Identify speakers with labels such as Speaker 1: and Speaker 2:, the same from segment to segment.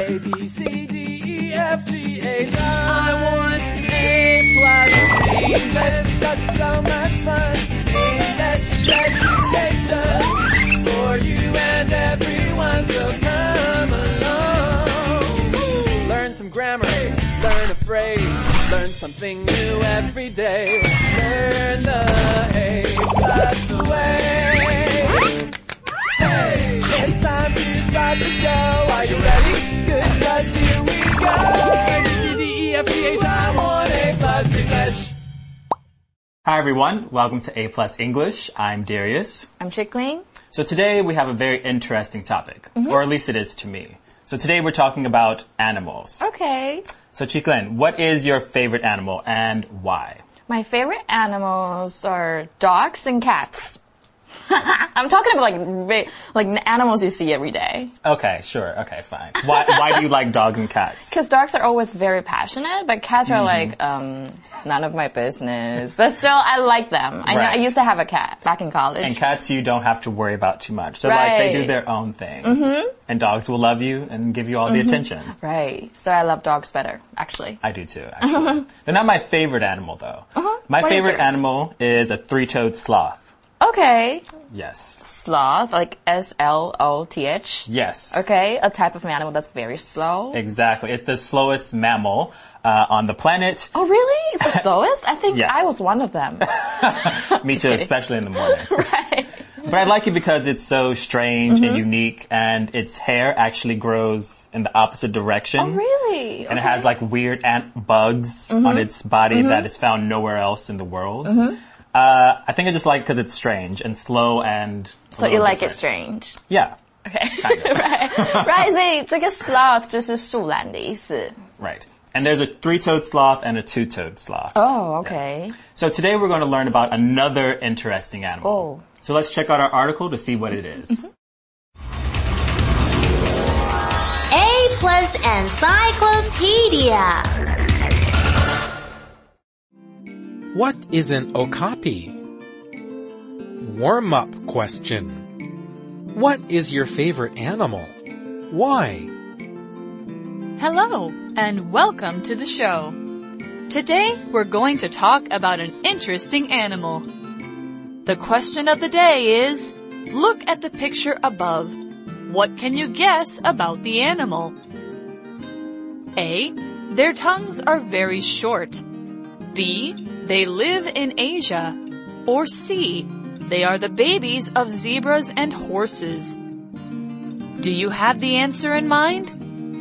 Speaker 1: A, B, C, D, E, F, G, H, I want A plus English because it's so much fun. English education for you and everyone, so come along. Learn some grammar, learn a phrase, learn something new every day. Learn the A plus way. Hey, it's time to start the show. Are you ready? Good, 'cause here we go. A-B-C-D-E-F-G-H, I want A plus English.
Speaker 2: Hi everyone, welcome to A Plus English. I'm Darius.
Speaker 3: I'm Chickling.
Speaker 2: So today we have a very interesting topic, or at least it is to me. So today we're talking about animals.
Speaker 3: Okay.
Speaker 2: So Chickling, what is your favorite animal and why?
Speaker 3: My favorite animals are dogs and cats. I'm talking about like animals you see every day.
Speaker 2: Okay, sure. Okay, fine. Why do you like dogs and cats?
Speaker 3: Because dogs are always very passionate, but cats are like, none of my business. But still, I like them. I know, I used to have a cat back in college.
Speaker 2: And cats you don't have to worry about too much. They're like, they do their own thing. And dogs will love you and give you all the attention.
Speaker 3: Right. So I love dogs better, actually.
Speaker 2: I do too, actually. They're not my favorite animal though. My favorite animal is a three-toed sloth.
Speaker 3: Okay.
Speaker 2: Yes.
Speaker 3: Sloth, like S-L-O-T-H?
Speaker 2: Yes.
Speaker 3: Okay, a type of animal that's very slow.
Speaker 2: Exactly. It's the slowest mammal on the planet.
Speaker 3: Oh, really? It's the slowest? I think I was one of them.
Speaker 2: Me too, especially in the morning.
Speaker 3: Right.
Speaker 2: But I like it because it's so strange and unique, and its hair actually grows in the opposite direction.
Speaker 3: Oh, really?
Speaker 2: And it has like weird ant bugs on its body that is found nowhere else in the world. I think I just like it because it's strange and slow and
Speaker 3: So you like it strange?
Speaker 2: Yeah.
Speaker 3: Okay.
Speaker 2: Kind of.
Speaker 3: Right, 所以这个 sloth 就是树懒的意思。
Speaker 2: Right. And there's a three-toed sloth and a two-toed sloth.
Speaker 3: Oh, okay.
Speaker 2: Yeah. So today we're going to learn about another interesting animal.
Speaker 3: Oh.
Speaker 2: So let's check out our article to see what it is.
Speaker 4: A plus Encyclopedia.
Speaker 5: What is an okapi? Warm-up question. What is your favorite animal? Why?
Speaker 6: Hello, and welcome to the show. Today, we're going to talk about an interesting animal. The question of the day is, look at the picture above. What can you guess about the animal? A. Their tongues are very short. B. They live in Asia. Or C. They are the babies of zebras and horses. Do you have the answer in mind?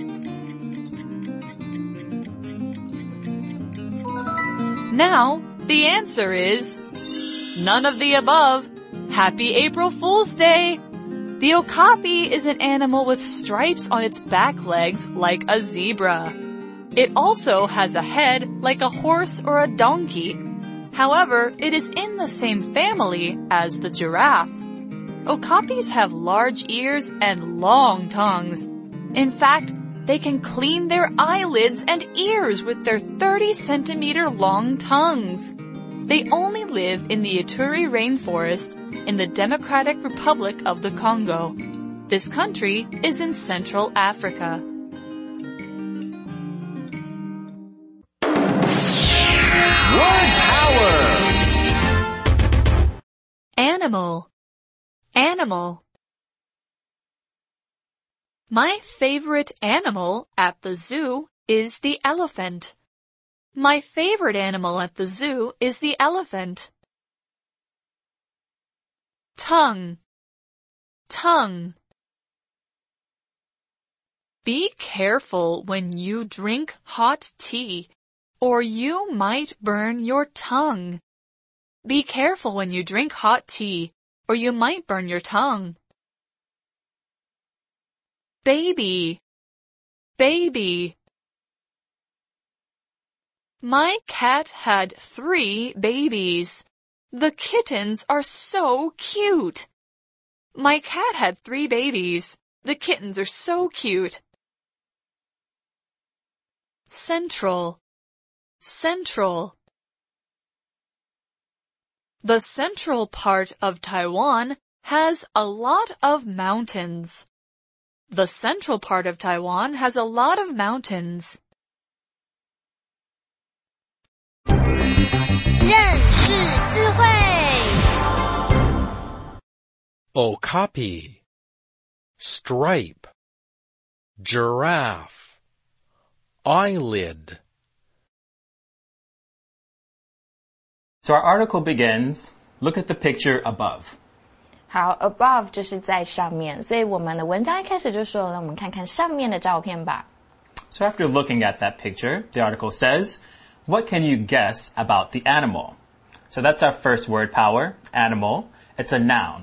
Speaker 6: Now, the answer is none of the above. Happy April Fool's Day! The okapi is an animal with stripes on its back legs like a zebra. It also has a head like a horse or a donkey. However, it is in the same family as the giraffe. Okapis have large ears and long tongues. In fact, they can clean their eyelids and ears with their 30-centimeter long tongues. They only live in the Ituri rainforest in the Democratic Republic of the Congo. This country is in Central Africa. Animal. Animal. My favorite animal at the zoo is the elephant. My favorite animal at the zoo is the elephant. Tongue. Tongue. Be careful when you drink hot tea, or you might burn your tongue. Be careful when you drink hot tea, or you might burn your tongue. Baby. Baby. My cat had 3 babies. The kittens are so cute. My cat had 3 babies. The kittens are so cute. Central. Central. The central part of Taiwan has a lot of mountains. The central part of Taiwan has a lot of mountains.
Speaker 4: 认识字汇
Speaker 5: Okapi, stripe, giraffe, eyelid.
Speaker 2: So our article begins, look at the picture above.
Speaker 3: 好 above 就是在上面，所以我们的文章一开始就说，让我们看看上面的照片吧。
Speaker 2: So after looking at that picture, the article says, what can you guess about the animal? So that's our first word power, animal. It's a noun,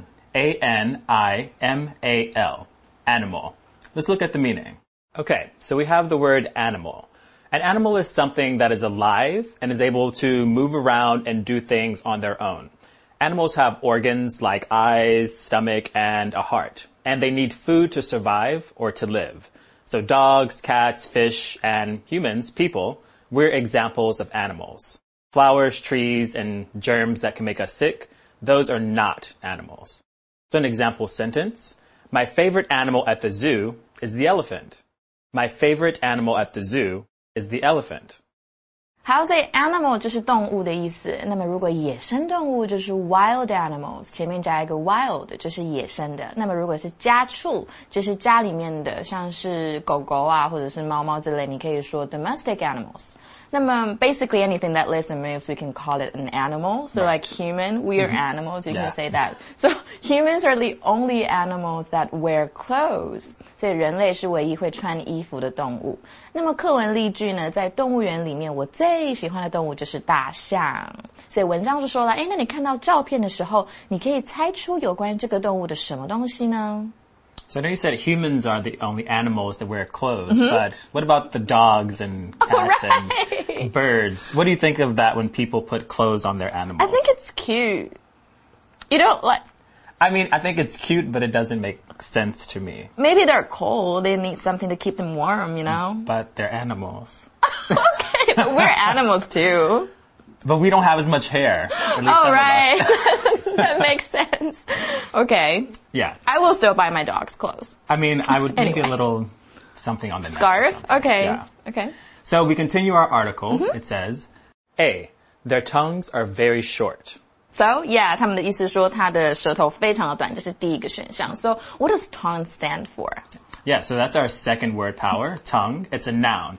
Speaker 2: A-N-I-M-A-L, animal. Let's look at the meaning. Okay, so we have the word animal. An animal is something that is alive and is able to move around and do things on their own. Animals have organs like eyes, stomach, and a heart, and they need food to survive or to live. So dogs, cats, fish, and humans, people, we're examples of animals. Flowers, trees, and germs that can make us sick, those are not animals. So an example sentence, my favorite animal at the zoo is the elephant. My favorite animal at the zoo is the elephant.
Speaker 3: 好，所以 animal 就是动物的意思。那么如果野生动物就是 wild animals， 前面加一个 wild 就是野生的。那么如果是家畜，就是家里面的，像是狗狗啊，或者是猫猫之类，你可以说 domestic animals。那么 basically anything that lives and moves, we can call it an animal. So like human, we are animals, you can say that. So humans are the only animals that wear clothes. 所以人类是唯一会穿衣服的动物。那么课文例句呢，在动物园里面，我最喜欢的动物就是大象。所以文章就说了，那你看到照片的时候，你可以猜出有关这个动物的什么东西呢？
Speaker 2: So I know you said humans are the only animals that wear clothes, but what about the dogs and cats and birds? What do you think of that when people put clothes on their animals?
Speaker 3: I think it's cute. You don't like...
Speaker 2: I mean, I think it's cute, but it doesn't make sense to me.
Speaker 3: Maybe they're cold. They need something to keep them warm, you know?
Speaker 2: But they're animals.
Speaker 3: Okay, but we're animals too.
Speaker 2: But we don't have as much hair. At least some
Speaker 3: right.
Speaker 2: of us.
Speaker 3: That makes sense. Okay.
Speaker 2: Yeah.
Speaker 3: I will still buy my dog's clothes.
Speaker 2: I mean, I would maybe
Speaker 3: Anyway.
Speaker 2: a little something on the neck.
Speaker 3: Scarf?
Speaker 2: Or something.
Speaker 3: Okay.
Speaker 2: Yeah.
Speaker 3: Okay.
Speaker 2: So we continue our article. It says, A, their tongues are very short.
Speaker 3: So, yeah, 他们的意思说他的舌头非常的短，这是第一个选项。So, what does tongue stand for?
Speaker 2: Yeah, so that's our second word power, tongue. It's a noun,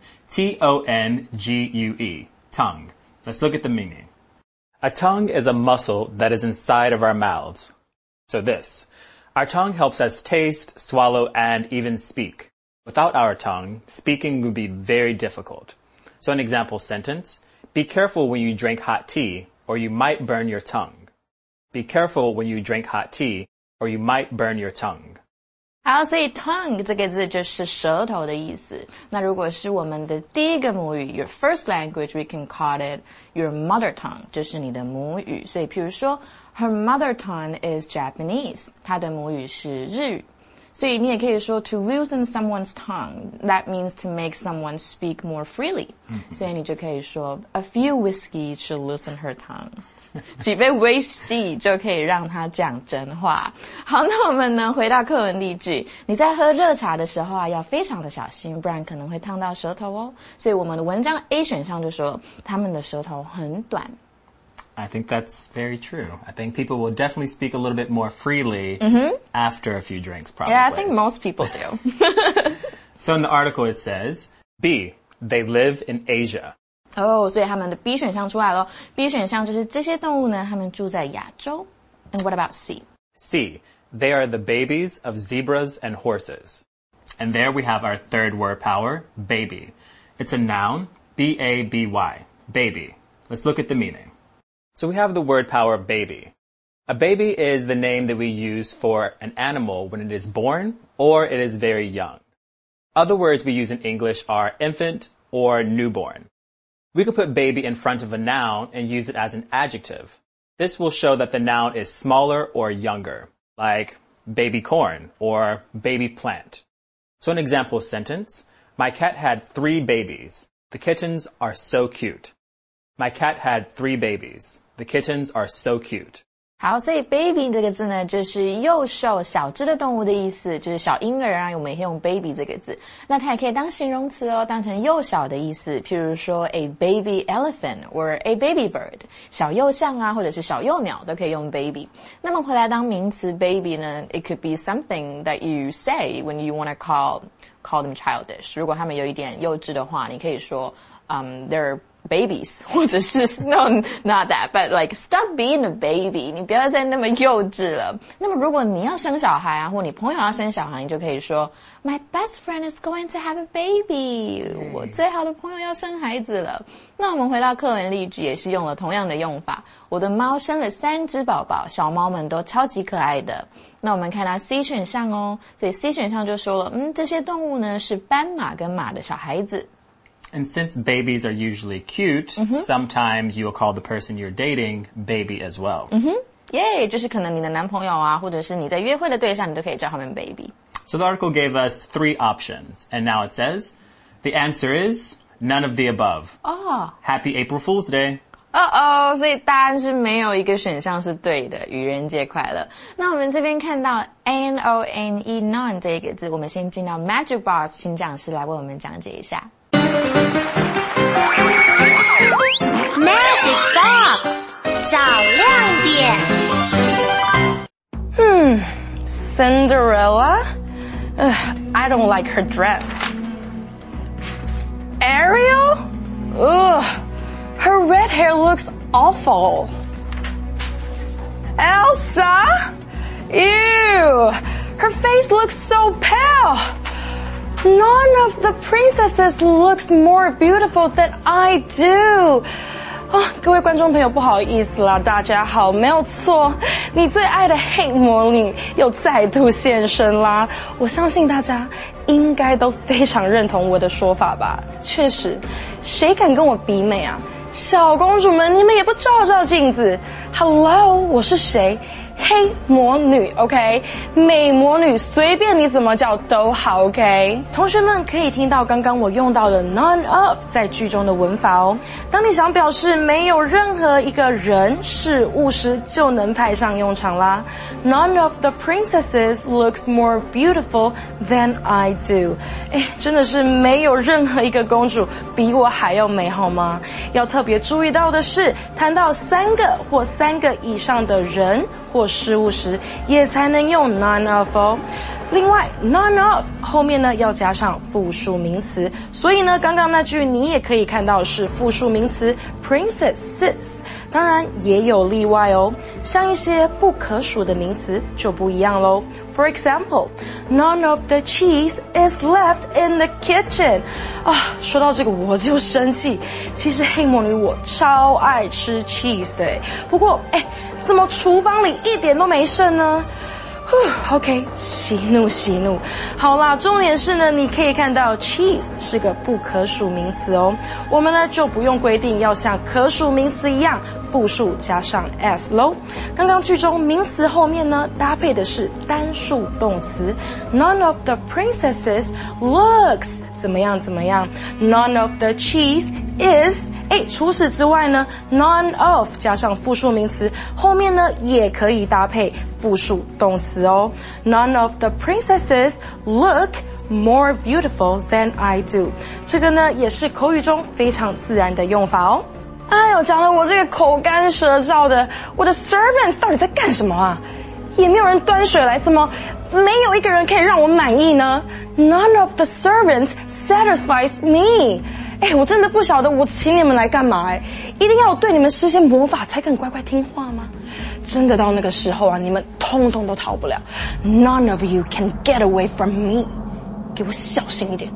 Speaker 2: T-O-N-G-U-E, tongue. Let's look at the meaning. A tongue is a muscle that is inside of our mouths. So this, our tongue helps us taste, swallow, and even speak. Without our tongue, speaking would be very difficult. So an example sentence, be careful when you drink hot tea, or you might burn your tongue. Be careful when you drink hot tea, or you might burn your tongue.
Speaker 3: 好，所以 tongue 这个字就是舌头的意思。那如果是我们的第一个母语 your first language, we can call it your mother tongue, 就是你的母语。所以譬如说 her mother tongue is Japanese, 她的母语是日语。所以你也可以说 to loosen someone's tongue, that means to make someone speak more freely. 所以你就可以说 a few whiskeys should loosen her tongue. 几杯 whisky 就可以让他讲真话。好，那我们呢回到课文例句，你在喝热茶的时候啊，要非常的小心，不然可能会烫到舌头哦。所以我们的文章 A 选项就说他们的舌头很短。
Speaker 2: I think that's very true. I think people will definitely speak a little bit more freely after a few drinks, probably.
Speaker 3: Yeah, I think most people do.
Speaker 2: So in the article it says, B, they live in Asia.
Speaker 3: 哦，所以他们的 B 选项出来了。B 选项就是这些动物呢，他们住在亚洲。And what about C?
Speaker 2: C, they are the babies of zebras and horses. And there we have our third word power, baby. It's a noun, B-A-B-Y, baby. Let's look at the meaning. So we have the word power, baby. A baby is the name that we use for an animal when it is born or it is very young. Other words we use in English are infant or newborn. We could put baby in front of a noun and use it as an adjective. This will show that the noun is smaller or younger, like baby corn or baby plant. So an example sentence, my cat had 3 babies. The kittens are so cute. My cat had 3 babies. The kittens are so cute.
Speaker 3: 好，所以 baby 这个字呢，就是幼瘦小只的动物的意思，就是小婴儿啊，我们也可以用 baby 这个字。那它也可以当形容词哦，当成幼小的意思，譬如说 a baby elephant or a baby bird， 小幼象啊，或者是小幼鸟都可以用 baby。那么回来当名词 baby 呢 ，it could be something that you say when you want to call them childish。如果他们有一点幼稚的话，你可以说they're babies， 或者是 no not that but like stop being a baby， 你不要再那么幼稚了。那么如果你要生小孩啊，或你朋友要生小孩，你就可以说 my best friend is going to have a baby， 我最好的朋友要生孩子了。那我们回到课文例句，也是用了同样的用法。我的猫生了3只宝宝，小猫们都超级可爱的。那我们看到 C 选项哦，所以 C 选项就说了，这些动物呢是斑马跟马的小孩子。
Speaker 2: And since babies are usually cute, sometimes you will call the person you're dating baby as well.
Speaker 3: Yeah， 就是可能你的男朋友啊，或者是你在约会的对象，你都可以叫他们 baby。
Speaker 2: So the article gave us 3 options, and now it says, the answer is none of the above. Happy April Fool's Day.
Speaker 3: 所以答案是没有一个选项是对的，愚人节快乐。那我们这边看到 none none 这个字，我们先进到 Magic Box， 请讲师来为我们讲解一下。
Speaker 4: Magic Box 找亮点。
Speaker 7: Cinderella? I don't like her dress. Ariel? Ugh, her red hair looks awful. Elsa? Ew, her face looks so pale. None of the princesses looks more beautiful than I do. 各位观众朋友，不好意思啦，大家好，没有错，你最爱的黑魔女又再度现身啦。我相信大家应该都非常认同我的说法吧。确实，谁敢跟我比美啊？小公主们，你们也不照照镜子。Hello， 我是谁？黑魔女 ，OK， 美魔女，随便你怎么叫都好 ，OK。同学们可以听到刚刚我用到的 none of 在句中的文法哦。当你想表示没有任何一个人事物时，就能派上用场啦。None of the princesses looks more beautiful than I do。真的是没有任何一个公主比我还要美好吗？要特别注意到的是，谈到3个或3个以上的人或事物时，也才能用 none of 哦。另外 none of 后面呢要加上复数名词，所以呢刚刚那句你也可以看到是复数名词 princesses， 当然也有例外哦，像一些不可数的名词就不一样咯。For example, none of the cheese is left in the kitchen. 说到这个我就生气。其实黑魔女我超爱吃 cheese 的，不过怎么厨房里一点都没剩呢？OK， 息怒息怒。好啦，重点是呢，你可以看到 cheese 是个不可数名词哦。我们呢就不用规定要像可数名词一样复数加上 s 咯。刚刚句中名词后面呢搭配的是单数动词 ，None of the princesses looks 怎么样怎么样 ，None of the cheese is。除此之外呢 ，none of 加上复数名词，后面呢也可以搭配复数动词哦。None of the princesses look more beautiful than I do。这个呢也是口语中非常自然的用法哦。讲得我这个口干舌燥的，我的 servants 到底在干什么啊？也没有人端水来，怎么没有一个人可以让我满意呢 ？None of the servants satisfies me。我真的不晓得我请你们来干嘛一定要对你们施些魔法才肯乖乖听话吗？真的到那个时候啊，你们通通都逃不了。None of you can get away from me。给我小心一点。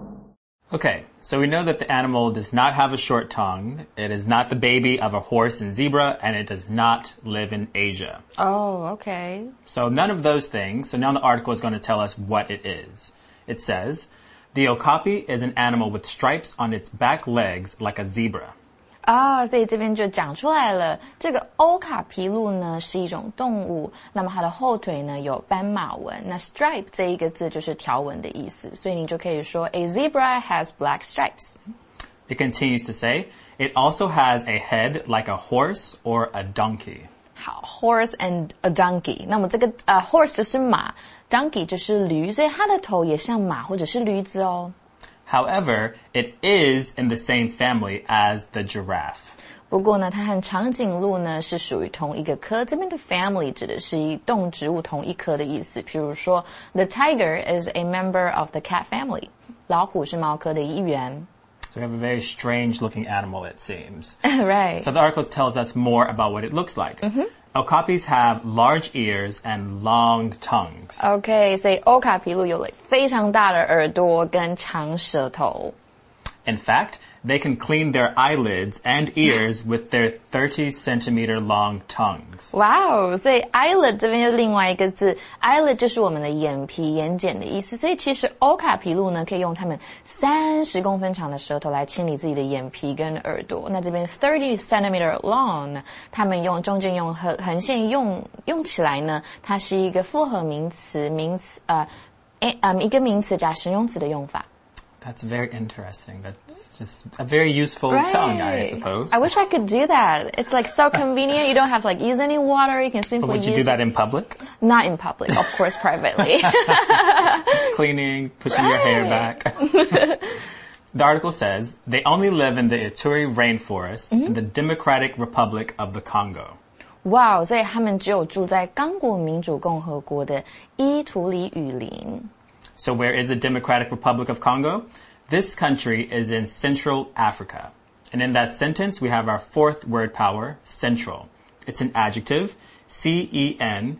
Speaker 2: Okay, so we know that the animal does not have a short tongue, it is not the baby of a horse and zebra, and it does not live in Asia.
Speaker 3: Oh, okay.
Speaker 2: So none of those things. So now the article is going to tell us what it is. It says, the okapi is an animal with stripes on its back legs like a zebra.
Speaker 3: 所以这边就讲出来了，这个欧卡皮鹿呢是一种动物，那么它的后腿呢有斑马纹，那 stripe 这一个字就是条纹的意思，所以你就可以说 a zebra has black stripes.
Speaker 2: It continues to say, it also has a head like a horse or a donkey.
Speaker 3: 好 ，horse and a donkey。那么这个horse 就是马 ，donkey 就是驴，所以它的头也像马或者是驴子哦。
Speaker 2: However, it is in the same family as the giraffe.
Speaker 3: 不过呢，它和长颈鹿呢是属于同一个科。这边的 family 指的是一动植物同一科的意思。譬如说 ，the tiger is a member of the cat family。老虎是猫科的一员。
Speaker 2: So we have a very strange-looking animal, it seems.
Speaker 3: Right.
Speaker 2: So the article tells us more about what it looks like. Okapis have large ears and long tongues.
Speaker 3: OK， 所以欧卡皮鹿有了非常大的耳朵跟长舌头。
Speaker 2: In fact, they can clean their eyelids and ears with their 30-centimeter long tongues.
Speaker 3: 哇哦，所以 eyelid 这边又另外一个字 ，eyelid 就是我们的眼皮、眼睑的意思。所以其实欧卡皮鹿呢，可以用它们30公分长的舌头来清理自己的眼皮跟耳朵。那这边 30 centimeter long 呢，它们中间用横线用起来呢，它是一个复合名词，一个名词加形容词的用法。
Speaker 2: That's very interesting. That's just a very useful
Speaker 3: Right.
Speaker 2: tongue, I suppose.
Speaker 3: I wish I could do that. It's like so convenient. You don't have to like use any water. You can
Speaker 2: But
Speaker 3: simply
Speaker 2: would you
Speaker 3: use
Speaker 2: do that in public?
Speaker 3: Not in public, of course, privately.
Speaker 2: Just cleaning, pushing your hair
Speaker 3: Right.
Speaker 2: back. The article says they only live in the Ituri rainforest in the Democratic Republic of the Congo.
Speaker 3: 哇，所以他们只有住在刚果民主共和国的伊图里雨林。
Speaker 2: So where is the Democratic Republic of Congo? This country is in Central Africa. And in that sentence, we have our fourth word power, central. It's an adjective, C-E-N-T-R-A-L,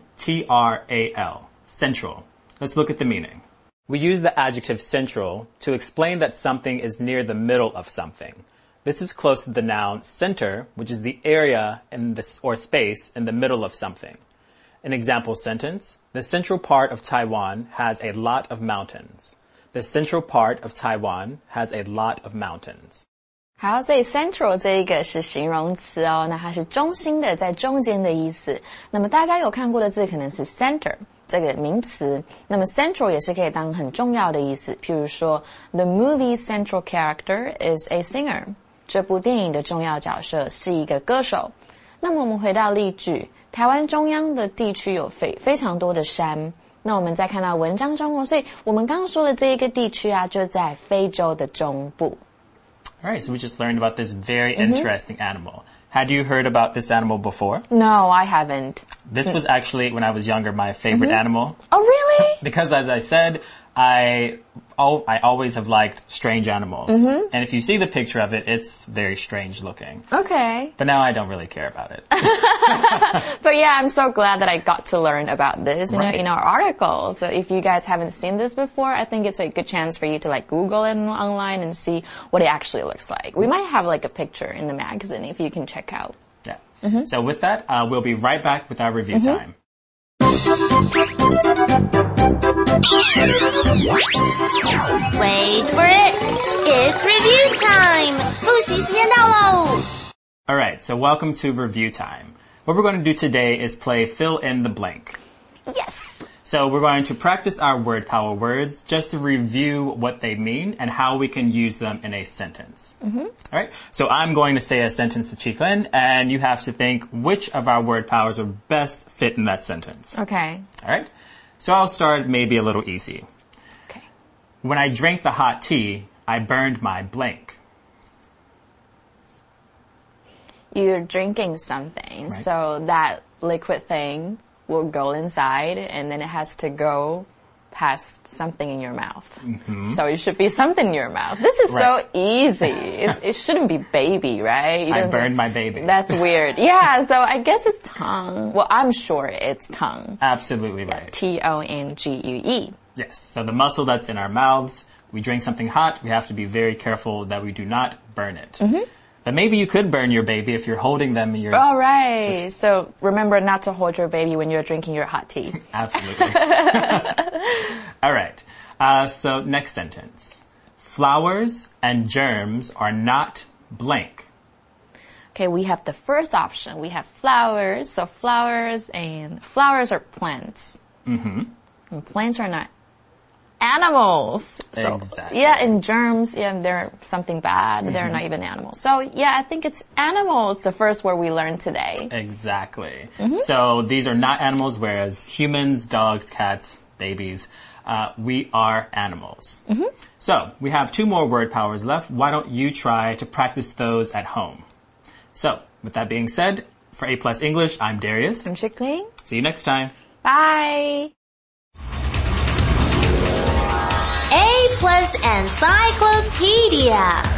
Speaker 2: central. Let's look at the meaning. We use the adjective central to explain that something is near the middle of something. This is close to the noun center, which is the area or space in the middle of something. An example sentence, the central part of Taiwan has a lot of mountains. The central part of Taiwan has a lot of mountains.
Speaker 3: 好，所以 central 这一个是形容词哦，那它是中心的，在中间的意思。那么大家有看过的字可能是 center 这个名词，那么 central 也是可以当很重要的意思。譬如说 ，the movie's central character is a singer。这部电影的重要角色是一个歌手。那么我们回到例句，台湾中央的地区有非常多的山。那我们再看到文章中哦，所以我们刚刚说的这一个地区啊，就在非洲的中部。
Speaker 2: All right, so we just learned about this very interesting animal. Had you heard about this animal before?
Speaker 3: No, I haven't.
Speaker 2: This was actually, when I was younger, my favorite animal.
Speaker 3: Oh, really?
Speaker 2: Because as I said, I always have liked strange animals. And if you see the picture of it, it's very strange looking.
Speaker 3: Okay.
Speaker 2: But now I don't really care about it.
Speaker 3: But yeah, I'm so glad that I got to learn about this,
Speaker 2: Right.
Speaker 3: in our article. So if you guys haven't seen this before, I think it's a good chance for you to like Google it online and see what it actually looks like. We might have like a picture in the magazine if you can check out.
Speaker 2: Yeah. So with that, we'll be right back with our review time.
Speaker 4: Wait for it. It's review time. 复习时间到喽。
Speaker 2: All right, so welcome to review time. What we're going to do today is play fill in the blank.
Speaker 3: Yes.
Speaker 2: So we're going to practice our word power words just to review what they mean and how we can use them in a sentence. All right, so I'm going to say a sentence to Chiklin, and you have to think which of our word powers would best fit in that sentence.
Speaker 3: Okay.
Speaker 2: All right, so I'll start maybe a little easy.
Speaker 3: Okay.
Speaker 2: When I drank the hot tea, I burned my blank.
Speaker 3: You're drinking something,
Speaker 2: Right.
Speaker 3: so that liquid thing will go inside and then it has to go past something in your mouth. So it should be something in your mouth. This is
Speaker 2: Right.
Speaker 3: so easy. It shouldn't be baby, right? You
Speaker 2: I
Speaker 3: don't
Speaker 2: burned
Speaker 3: say-
Speaker 2: my baby.
Speaker 3: That's weird. Yeah, so I guess it's tongue. Well, I'm sure it's tongue.
Speaker 2: Absolutely right.
Speaker 3: Tongue.
Speaker 2: Yes, so the muscle that's in our mouths, we drink something hot, we have to be very careful that we do not burn it. But maybe you could burn your baby if you're holding them and you're...
Speaker 3: All right. So remember not to hold your baby when you're drinking your hot tea.
Speaker 2: Absolutely. All right. So next sentence. Flowers and germs are not blank.
Speaker 3: Okay, we have the first option. We have flowers. So flowers are plants. And plants are not animals. So,
Speaker 2: Exactly.
Speaker 3: yeah, in germs, yeah, they're something bad. They're not even animals. So, yeah, I think it's animals, the first word we learned today.
Speaker 2: Exactly. So these are not animals, whereas humans, dogs, cats, babies, we are animals. So we have 2 more word powers left. Why don't you try to practice those at home? So with that being said, for A Plus English, I'm Darius.
Speaker 3: I'm Chickling.
Speaker 2: See you next time.
Speaker 3: Bye.
Speaker 4: A Plus Encyclopedia.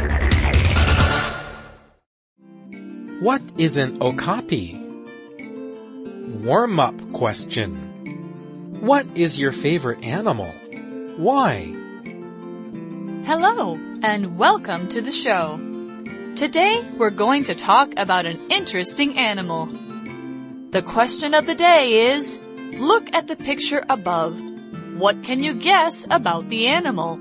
Speaker 5: What is an okapi? Warm-up question. What is your favorite animal? Why?
Speaker 6: Hello, and welcome to the show. Today, we're going to talk about an interesting animal. The question of the day is, look at the picture above. What can you guess about the animal?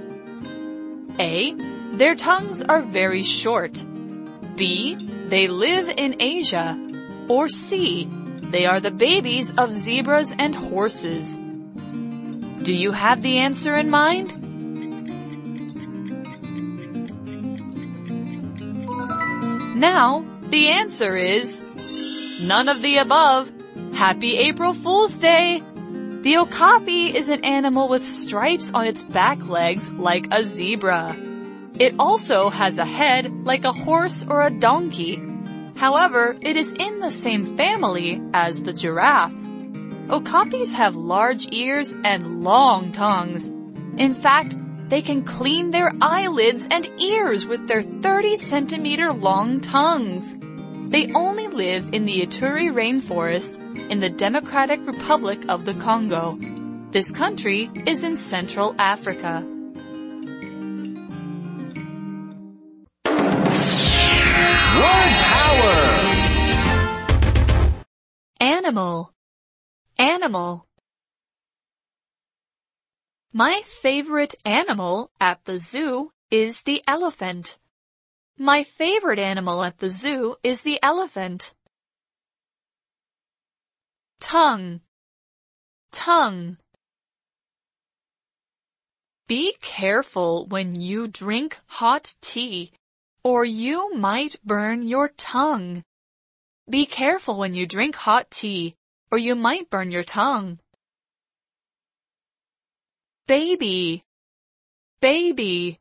Speaker 6: A. Their tongues are very short. B. They live in Asia. Or C. They are the babies of zebras and horses. Do you have the answer in mind? Now, the answer is none of the above. Happy April Fool's Day! The okapi is an animal with stripes on its back legs like a zebra. It also has a head like a horse or a donkey. However, it is in the same family as the giraffe. Okapis have large ears and long tongues. In fact, they can clean their eyelids and ears with their 30-centimeter long tongues. They only live in the Ituri rainforest in the Democratic Republic of the Congo. This country is in Central Africa.
Speaker 1: Word power.
Speaker 6: Animal. Animal. My favorite animal at the zoo is the elephant. My favorite animal at the zoo is the elephant. Tongue. Tongue. Be careful when you drink hot tea, or you might burn your tongue. Be careful when you drink hot tea, or you might burn your tongue. Baby. Baby.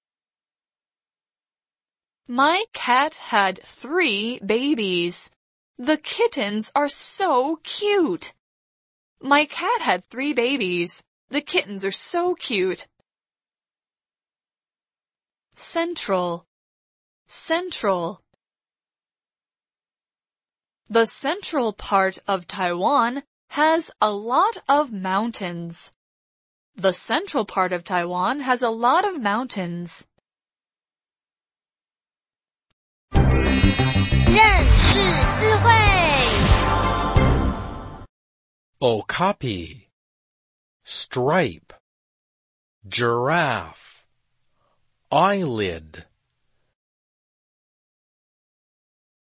Speaker 6: My cat had 3 babies. The kittens are so cute. My cat had 3 babies. The kittens are so cute. Central. Central. The central part of Taiwan has a lot of mountains. The central part of Taiwan has a lot of mountains.
Speaker 4: 认识字汇
Speaker 5: Okapi. Stripe. Giraffe. Eyelid.